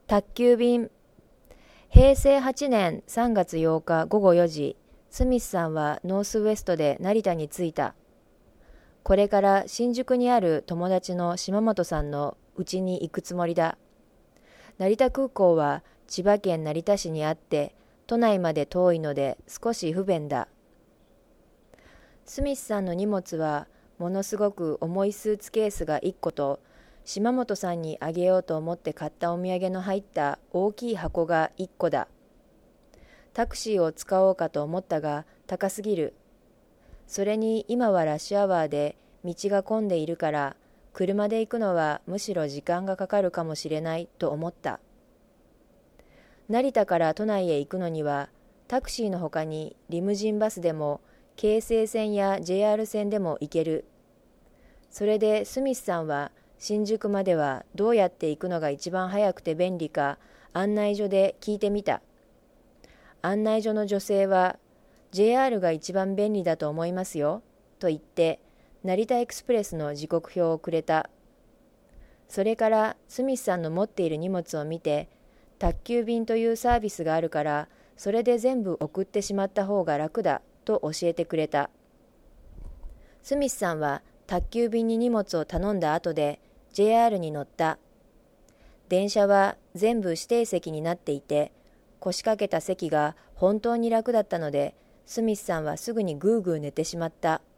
宅急便。平成8年3月8日午後4時、スミスさんはノースウエストで成田に着いた。これから新宿にある友達の島本さんの家に行くつもりだ。成田空港は千葉県成田市にあって、都内まで遠いので少し不便だ。スミスさんの荷物はものすごく重いスーツケースが1個と、島本さんにあげようと思って買ったお土産の入った大きい箱が1個だ。タクシーを使おうかと思ったが高すぎる。それに今はラッシュアワーで道が混んでいるから、車で行くのはむしろ時間がかかるかもしれないと思った。成田から都内へ行くのには、タクシーの他にリムジンバスでも京成線や JR 線でも行ける。それでスミスさんは新宿まではどうやって行くのが一番早くて便利か案内所で聞いてみた。案内所の女性は JR が一番便利だと思いますよと言って成田エクスプレスの時刻表をくれた。それからスミスさんの持っている荷物を見て、宅急便というサービスがあるからそれで全部送ってしまった方が楽だと教えてくれた。スミスさんは宅急便に荷物を頼んだ後で JR に乗った。電車は全部指定席になっていて、腰掛けた席が本当に楽だったので、スミスさんはすぐにぐーぐー寝てしまった。